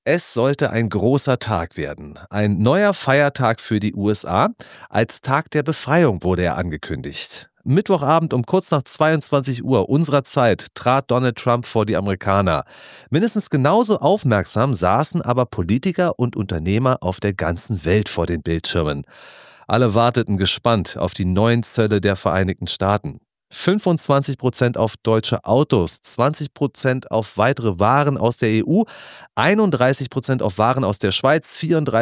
Es sollte ein großer Tag werden. Ein neuer Feiertag für die USA. Als Tag der Befreiung wurde er angekündigt. Mittwochabend um kurz nach 22 Uhr unserer Zeit trat Donald Trump vor die Amerikaner. Mindestens genauso aufmerksam saßen aber Politiker und Unternehmer auf der ganzen Welt vor den Bildschirmen. Alle warteten gespannt auf die neuen Zölle der Vereinigten Staaten. 25% auf deutsche Autos, 20% auf weitere Waren aus der EU, 31% auf Waren aus der Schweiz,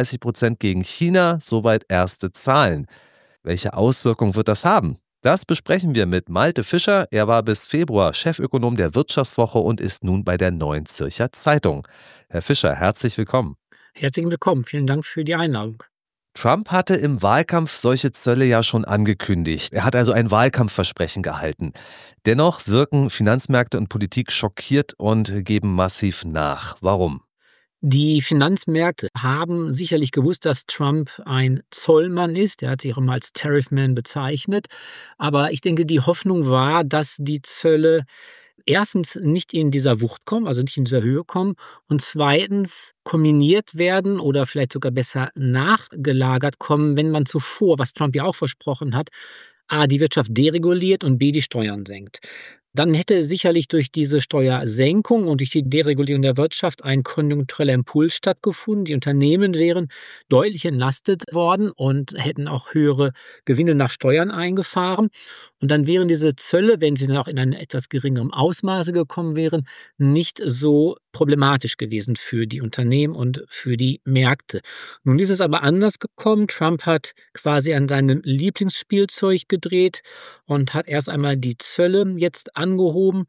34% gegen China, soweit erste Zahlen. Welche Auswirkungen wird das haben? Das besprechen wir mit Malte Fischer. Er war bis Februar Chefökonom der Wirtschaftswoche und ist nun bei der Neuen Zürcher Zeitung. Herr Fischer, herzlich willkommen. Herzlich willkommen. Vielen Dank für die Einladung. Trump hatte im Wahlkampf solche Zölle ja schon angekündigt. Er hat also ein Wahlkampfversprechen gehalten. Dennoch wirken Finanzmärkte und Politik schockiert und geben massiv nach. Warum? Die Finanzmärkte haben sicherlich gewusst, dass Trump ein Zollmann ist. Er hat sich auch immer als Tariffman bezeichnet. Aber ich denke, die Hoffnung war, dass die Zölle erstens nicht in dieser Wucht kommen, also nicht in dieser Höhe kommen, und zweitens kombiniert werden oder vielleicht sogar besser nachgelagert kommen, wenn man zuvor, was Trump ja auch versprochen hat, A, die Wirtschaft dereguliert und B, die Steuern senkt. Dann hätte sicherlich durch diese Steuersenkung und durch die Deregulierung der Wirtschaft ein konjunktureller Impuls stattgefunden. Die Unternehmen wären deutlich entlastet worden und hätten auch höhere Gewinne nach Steuern eingefahren. Und dann wären diese Zölle, wenn sie dann auch in einem etwas geringeren Ausmaße gekommen wären, nicht so problematisch gewesen für die Unternehmen und für die Märkte. Nun ist es aber anders gekommen. Trump hat quasi an seinem Lieblingsspielzeug gedreht und hat erst einmal die Zölle jetzt angehoben.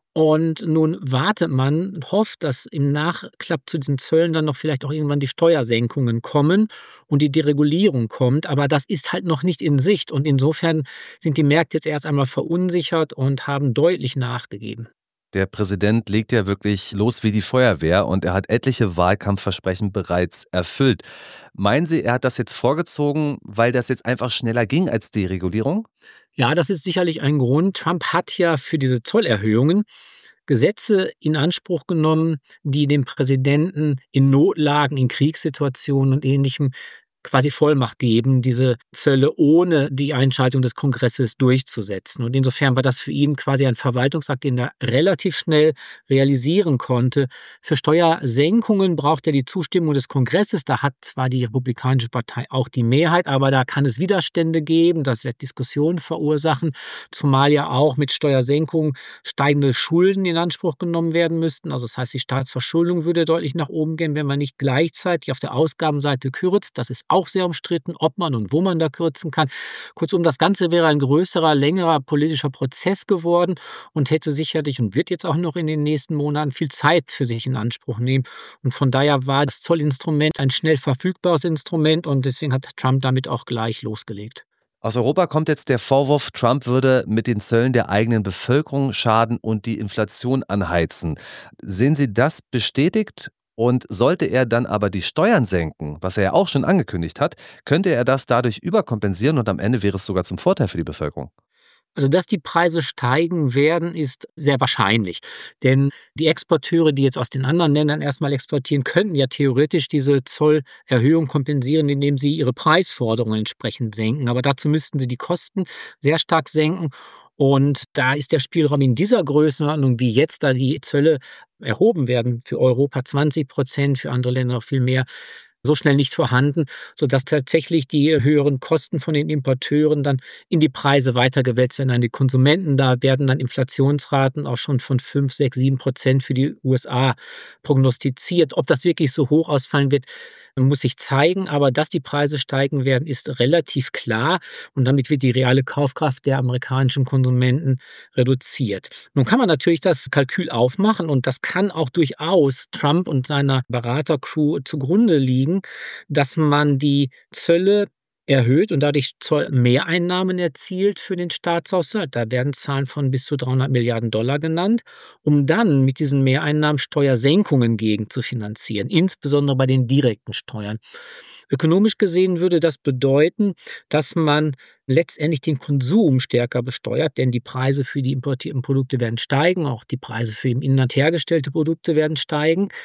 Und nun wartet man, hofft, dass im Nachklapp zu diesen Zöllen dann noch vielleicht auch irgendwann die Steuersenkungen kommen und die Deregulierung kommt. Aber das ist halt noch nicht in Sicht. Und insofern sind die Märkte jetzt erst einmal verunsichert und haben deutlich nachgegeben. Der Präsident legt ja wirklich los wie die Feuerwehr und er hat etliche Wahlkampfversprechen bereits erfüllt. Meinen Sie, er hat das jetzt vorgezogen, weil das jetzt einfach schneller ging als die Regulierung? Ja, das ist sicherlich ein Grund. Trump hat ja für diese Zollerhöhungen Gesetze in Anspruch genommen, die dem Präsidenten in Notlagen, in Kriegssituationen und Ähnlichem quasi Vollmacht geben, diese Zölle ohne die Einschaltung des Kongresses durchzusetzen. Und insofern war das für ihn quasi ein Verwaltungsakt, den er relativ schnell realisieren konnte. Für Steuersenkungen braucht er die Zustimmung des Kongresses. Da hat zwar die Republikanische Partei auch die Mehrheit, aber da kann es Widerstände geben. Das wird Diskussionen verursachen, zumal ja auch mit Steuersenkungen steigende Schulden in Anspruch genommen werden müssten. Also das heißt, die Staatsverschuldung würde deutlich nach oben gehen, wenn man nicht gleichzeitig auf der Ausgabenseite kürzt. Das ist auch sehr umstritten, ob man und wo man da kürzen kann. Kurzum, das Ganze wäre ein größerer, längerer politischer Prozess geworden und hätte sicherlich und wird jetzt auch noch in den nächsten Monaten viel Zeit für sich in Anspruch nehmen. Und von daher war das Zollinstrument ein schnell verfügbares Instrument und deswegen hat Trump damit auch gleich losgelegt. Aus Europa kommt jetzt der Vorwurf, Trump würde mit den Zöllen der eigenen Bevölkerung schaden und die Inflation anheizen. Sehen Sie das bestätigt? Und sollte er dann aber die Steuern senken, was er ja auch schon angekündigt hat, könnte er das dadurch überkompensieren und am Ende wäre es sogar zum Vorteil für die Bevölkerung. Also, dass die Preise steigen werden, ist sehr wahrscheinlich. Denn die Exporteure, die jetzt aus den anderen Ländern erstmal exportieren, könnten ja theoretisch diese Zollerhöhung kompensieren, indem sie ihre Preisforderungen entsprechend senken. Aber dazu müssten sie die Kosten sehr stark senken. Und da ist der Spielraum in dieser Größenordnung, wie jetzt, da die Zölle erhoben werden, für Europa 20%, für andere Länder noch viel mehr, so schnell nicht vorhanden, sodass tatsächlich die höheren Kosten von den Importeuren dann in die Preise weitergewälzt werden an die Konsumenten. Da werden dann Inflationsraten auch schon von 5, 6, 7% für die USA prognostiziert. Ob das wirklich so hoch ausfallen wird, muss sich zeigen. Aber dass die Preise steigen werden, ist relativ klar. Und damit wird die reale Kaufkraft der amerikanischen Konsumenten reduziert. Nun kann man natürlich das Kalkül aufmachen und das kann auch durchaus Trump und seiner Beratercrew zugrunde liegen, dass man die Zölle erhöht und dadurch Zollmehreinnahmen erzielt für den Staatshaushalt. Da werden Zahlen von bis zu 300 Milliarden Dollar genannt, um dann mit diesen Mehreinnahmen Steuersenkungen gegen zu finanzieren, insbesondere bei den direkten Steuern. Ökonomisch gesehen würde das bedeuten, dass man letztendlich den Konsum stärker besteuert, denn die Preise für die importierten Produkte werden steigen, auch die Preise für im Inland hergestellte Produkte werden steigen.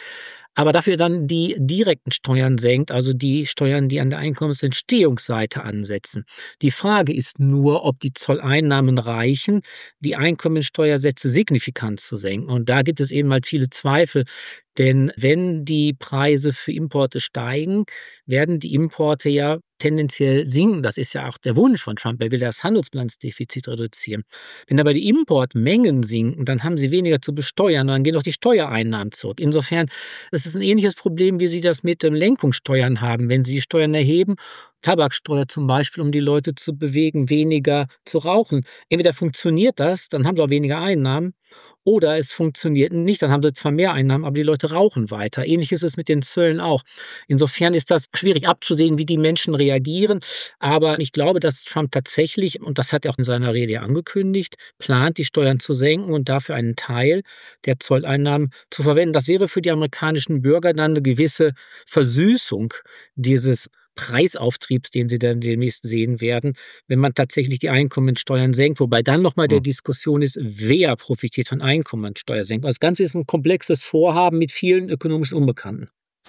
aber dafür dann die direkten Steuern senkt, also die Steuern, die an der Einkommensentstehungsseite ansetzen. Die Frage ist nur, ob die Zolleinnahmen reichen, die Einkommensteuersätze signifikant zu senken. Und da gibt es eben halt viele Zweifel, denn wenn die Preise für Importe steigen, werden die Importe ja tendenziell sinken. Das ist ja auch der Wunsch von Trump. Er will das Handelsbilanzdefizit reduzieren. Wenn aber die Importmengen sinken, dann haben sie weniger zu besteuern, dann gehen auch die Steuereinnahmen zurück. Insofern, das ist ein ähnliches Problem, wie Sie das mit Lenkungssteuern haben. Wenn Sie die Steuern erheben, Tabaksteuer zum Beispiel, um die Leute zu bewegen, weniger zu rauchen. Entweder funktioniert das, dann haben sie auch weniger Einnahmen, oder es funktioniert nicht, dann haben sie zwar mehr Einnahmen, aber die Leute rauchen weiter. Ähnlich ist es mit den Zöllen auch. Insofern ist das schwierig abzusehen, wie die Menschen reagieren. Aber ich glaube, dass Trump tatsächlich, und das hat er auch in seiner Rede ja angekündigt, plant, die Steuern zu senken und dafür einen Teil der Zolleinnahmen zu verwenden. Das wäre für die amerikanischen Bürger dann eine gewisse Versüßung dieses Preisauftriebs, den sie dann demnächst sehen werden, wenn man tatsächlich die Einkommensteuern senkt. Wobei dann nochmal der Hm. Diskussion ist, wer profitiert von Einkommensteuersenkung. Das Ganze ist ein komplexes Vorhaben mit vielen ökonomischen Unbekannten.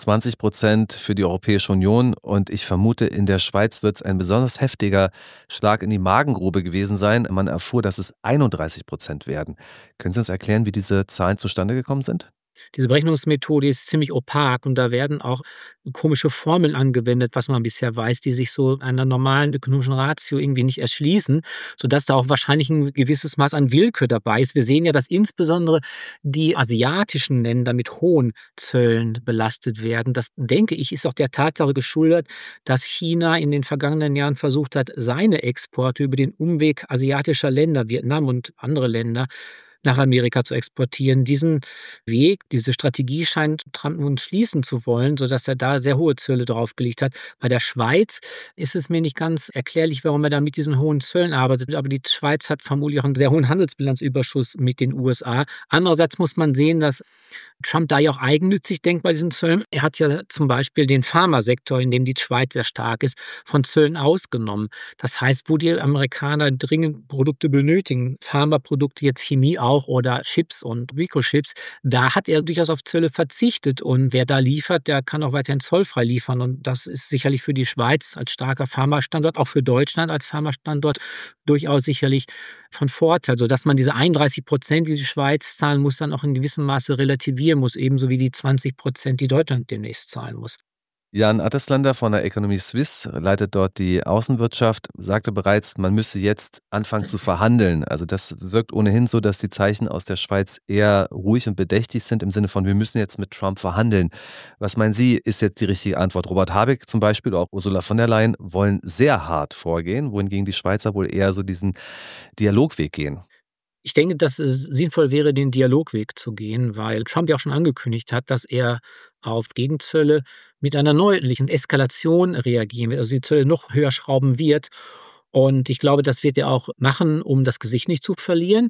20% für die Europäische Union und ich vermute, in der Schweiz wird es ein besonders heftiger Schlag in die Magengrube gewesen sein. Man erfuhr, dass es 31% werden. Können Sie uns erklären, wie diese Zahlen zustande gekommen sind? Diese Berechnungsmethode ist ziemlich opak und da werden auch komische Formeln angewendet, was man bisher weiß, die sich so einer normalen ökonomischen Ratio irgendwie nicht erschließen, sodass da auch wahrscheinlich ein gewisses Maß an Willkür dabei ist. Wir sehen ja, dass insbesondere die asiatischen Länder mit hohen Zöllen belastet werden. Das, denke ich, ist auch der Tatsache geschuldet, dass China in den vergangenen Jahren versucht hat, seine Exporte über den Umweg asiatischer Länder, Vietnam und andere Länder, nach Amerika zu exportieren. Diesen Weg, diese Strategie scheint Trump nun schließen zu wollen, sodass er da sehr hohe Zölle draufgelegt hat. Bei der Schweiz ist es mir nicht ganz erklärlich, warum er da mit diesen hohen Zöllen arbeitet, aber die Schweiz hat vermutlich auch einen sehr hohen Handelsbilanzüberschuss mit den USA. Andererseits muss man sehen, dass Trump da ja auch eigennützig denkt bei diesen Zöllen. Er hat ja zum Beispiel den Pharmasektor, in dem die Schweiz sehr stark ist, von Zöllen ausgenommen. Das heißt, wo die Amerikaner dringend Produkte benötigen, Pharmaprodukte, jetzt Chemie auch oder Chips und Mikrochips, da hat er durchaus auf Zölle verzichtet. Und wer da liefert, der kann auch weiterhin zollfrei liefern. Und das ist sicherlich für die Schweiz als starker Pharmastandort, auch für Deutschland als Pharmastandort durchaus sicherlich von Vorteil, sodass man diese 31%, die die Schweiz zahlen muss, dann auch in gewissem Maße relativieren muss, ebenso wie die 20%, die Deutschland demnächst zahlen muss. Jan Atteslander von der Economy Suisse leitet dort die Außenwirtschaft, sagte bereits, man müsse jetzt anfangen zu verhandeln. Also das wirkt ohnehin so, dass die Zeichen aus der Schweiz eher ruhig und bedächtig sind im Sinne von, wir müssen jetzt mit Trump verhandeln. Was meinen Sie, ist jetzt die richtige Antwort? Robert Habeck zum Beispiel, auch Ursula von der Leyen wollen sehr hart vorgehen, wohingegen die Schweizer wohl eher so diesen Dialogweg gehen. Ich denke, dass es sinnvoll wäre, den Dialogweg zu gehen, weil Trump ja auch schon angekündigt hat, dass er auf Gegenzölle mit einer neuerlichen Eskalation reagieren wird, also die Zölle noch höher schrauben wird. Und ich glaube, das wird er auch machen, um das Gesicht nicht zu verlieren.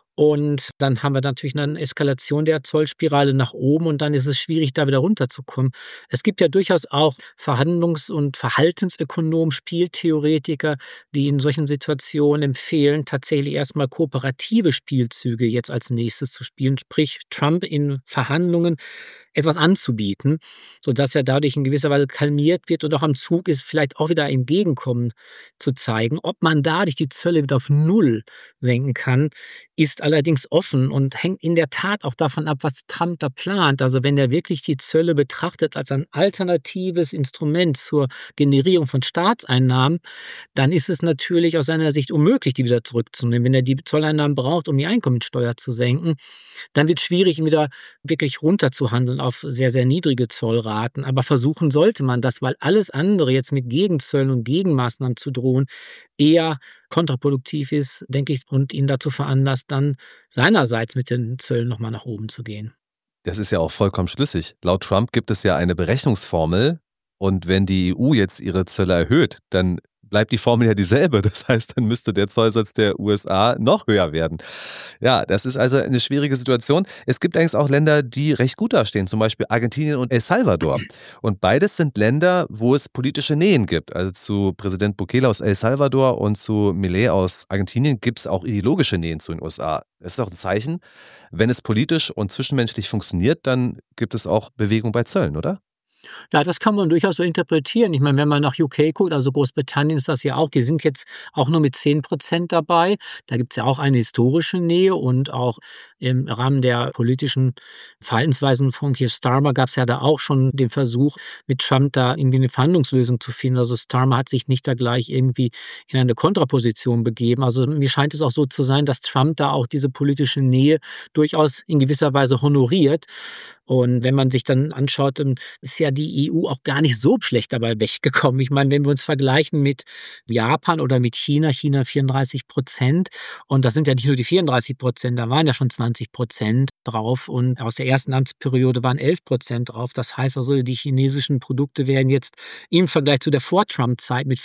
Und dann haben wir natürlich eine Eskalation der Zollspirale nach oben und dann ist es schwierig, da wieder runterzukommen. Es gibt ja durchaus auch Verhandlungs- und Verhaltensökonomen, Spieltheoretiker, die in solchen Situationen empfehlen, tatsächlich erstmal kooperative Spielzüge jetzt als nächstes zu spielen, sprich Trump in Verhandlungen etwas anzubieten, sodass er dadurch in gewisser Weise kalmiert wird und auch am Zug ist, vielleicht auch wieder ein Entgegenkommen zu zeigen. Ob man dadurch die Zölle wieder auf Null senken kann, ist allerdings offen und hängt in der Tat auch davon ab, was Trump da plant. Also wenn er wirklich die Zölle betrachtet als ein alternatives Instrument zur Generierung von Staatseinnahmen, dann ist es natürlich aus seiner Sicht unmöglich, die wieder zurückzunehmen. Wenn er die Zolleinnahmen braucht, um die Einkommensteuer zu senken, dann wird es schwierig, ihn wieder wirklich runterzuhandeln auf sehr, sehr niedrige Zollraten. Aber versuchen sollte man das, weil alles andere jetzt mit Gegenzöllen und Gegenmaßnahmen zu drohen, eher kontraproduktiv ist, denke ich, und ihn dazu veranlasst, dann seinerseits mit den Zöllen nochmal nach oben zu gehen. Das ist ja auch vollkommen schlüssig. Laut Trump gibt es ja eine Berechnungsformel und wenn die EU jetzt ihre Zölle erhöht, dann bleibt die Formel ja dieselbe. Das heißt, dann müsste der Zollsatz der USA noch höher werden. Ja, das ist also eine schwierige Situation. Es gibt allerdings auch Länder, die recht gut dastehen, zum Beispiel Argentinien und El Salvador. Und beides sind Länder, wo es politische Nähen gibt. Also zu Präsident Bukele aus El Salvador und zu Milei aus Argentinien gibt es auch ideologische Nähen zu den USA. Das ist auch ein Zeichen, wenn es politisch und zwischenmenschlich funktioniert, dann gibt es auch Bewegung bei Zöllen, oder? Ja, das kann man durchaus so interpretieren. Ich meine, wenn man nach UK guckt, also Großbritannien ist das ja auch, die sind jetzt auch nur mit 10% dabei. Da gibt's ja auch eine historische Nähe und auch im Rahmen der politischen Verhaltensweisen von Keir Starmer gab's ja da auch schon den Versuch, mit Trump da irgendwie eine Verhandlungslösung zu finden. Also Starmer hat sich nicht da gleich irgendwie in eine Kontraposition begeben. Also mir scheint es auch so zu sein, dass Trump da auch diese politische Nähe durchaus in gewisser Weise honoriert. Und wenn man sich dann anschaut, ist ja die EU auch gar nicht so schlecht dabei weggekommen. Ich meine, wenn wir uns vergleichen mit Japan oder mit China, China 34%, und das sind ja nicht nur die 34%, da waren ja schon 20% drauf und aus der ersten Amtsperiode waren 11% drauf. Das heißt also, die chinesischen Produkte werden jetzt im Vergleich zu der Vor-Trump-Zeit mit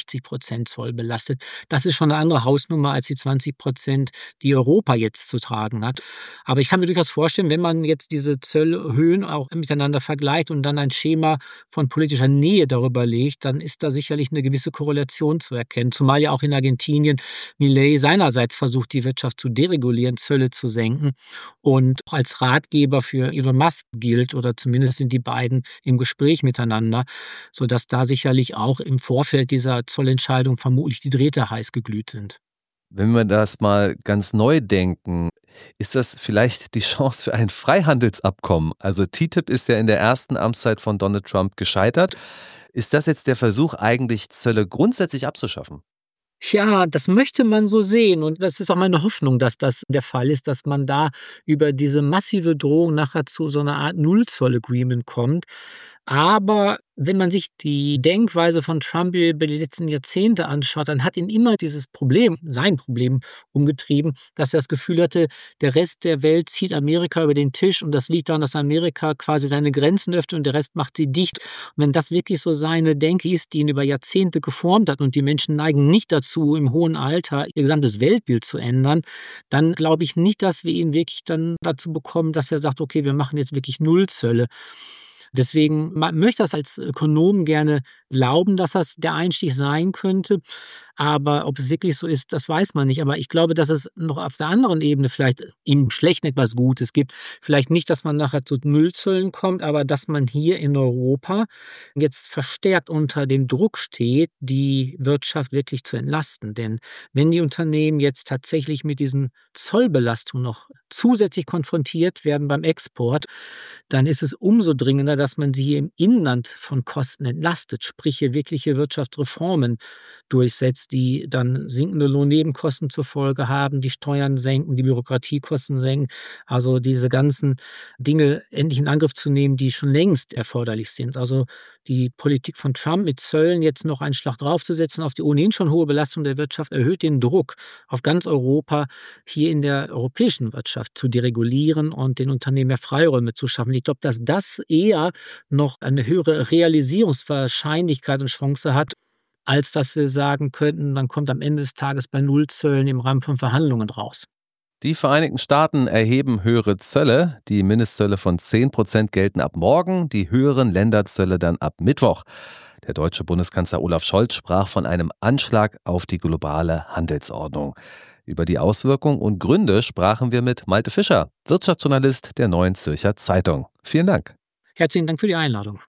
65% Zoll belastet. Das ist schon eine andere Hausnummer als die 20%, die Europa jetzt zu tragen hat. Aber ich kann mir durchaus vorstellen, wenn man jetzt diese Zollhöhen auch miteinander vergleicht und dann ein Schema von politischer Nähe darüber legt, dann ist da sicherlich eine gewisse Korrelation zu erkennen. Zumal ja auch in Argentinien Milei seinerseits versucht, die Wirtschaft zu deregulieren, Zölle zu senken und auch als Ratgeber für Elon Musk gilt oder zumindest sind die beiden im Gespräch miteinander, sodass da sicherlich auch im Vorfeld dieser Zollentscheidung vermutlich die Drähte heiß geglüht sind. Wenn wir das mal ganz neu denken, ist das vielleicht die Chance für ein Freihandelsabkommen? Also TTIP ist ja in der ersten Amtszeit von Donald Trump gescheitert. Ist das jetzt der Versuch, eigentlich Zölle grundsätzlich abzuschaffen? Ja, das möchte man so sehen und das ist auch meine Hoffnung, dass das der Fall ist, dass man da über diese massive Drohung nachher zu so einer Art Nullzoll-Agreement kommt. Aber wenn man sich die Denkweise von Trump über die letzten Jahrzehnte anschaut, dann hat ihn immer dieses Problem, sein Problem umgetrieben, dass er das Gefühl hatte, der Rest der Welt zieht Amerika über den Tisch und das liegt daran, dass Amerika quasi seine Grenzen öffnet und der Rest macht sie dicht. Und wenn das wirklich so seine Denke ist, die ihn über Jahrzehnte geformt hat und die Menschen neigen nicht dazu, im hohen Alter ihr gesamtes Weltbild zu ändern, dann glaube ich nicht, dass wir ihn wirklich dann dazu bekommen, dass er sagt, okay, wir machen jetzt wirklich Nullzölle. Deswegen möchte das als Ökonom gerne glauben, dass das der Einstieg sein könnte. Aber ob es wirklich so ist, das weiß man nicht. Aber ich glaube, dass es noch auf der anderen Ebene vielleicht im Schlechten etwas Gutes gibt. Vielleicht nicht, dass man nachher zu Nullzöllen kommt, aber dass man hier in Europa jetzt verstärkt unter dem Druck steht, die Wirtschaft wirklich zu entlasten. Denn wenn die Unternehmen jetzt tatsächlich mit diesen Zollbelastungen noch zusätzlich konfrontiert werden beim Export, dann ist es umso dringender, dass man sie im Inland von Kosten entlastet, sprich hier wirkliche Wirtschaftsreformen durchsetzt, die dann sinkende Lohnnebenkosten zur Folge haben, die Steuern senken, die Bürokratiekosten senken. Also diese ganzen Dinge endlich in Angriff zu nehmen, die schon längst erforderlich sind. Also die Politik von Trump mit Zöllen jetzt noch einen Schlag draufzusetzen auf die ohnehin schon hohe Belastung der Wirtschaft, erhöht den Druck auf ganz Europa, hier in der europäischen Wirtschaft zu deregulieren und den Unternehmen mehr Freiräume zu schaffen. Ich glaube, dass das eher noch eine höhere Realisierungswahrscheinlichkeit und Chance hat, als dass wir sagen könnten, man kommt am Ende des Tages bei Nullzöllen im Rahmen von Verhandlungen raus. Die Vereinigten Staaten erheben höhere Zölle. Die Mindestzölle von 10% gelten ab morgen, die höheren Länderzölle dann ab Mittwoch. Der deutsche Bundeskanzler Olaf Scholz sprach von einem Anschlag auf die globale Handelsordnung. Über die Auswirkungen und Gründe sprachen wir mit Malte Fischer, Wirtschaftsjournalist der Neuen Zürcher Zeitung. Vielen Dank. Herzlichen Dank für die Einladung.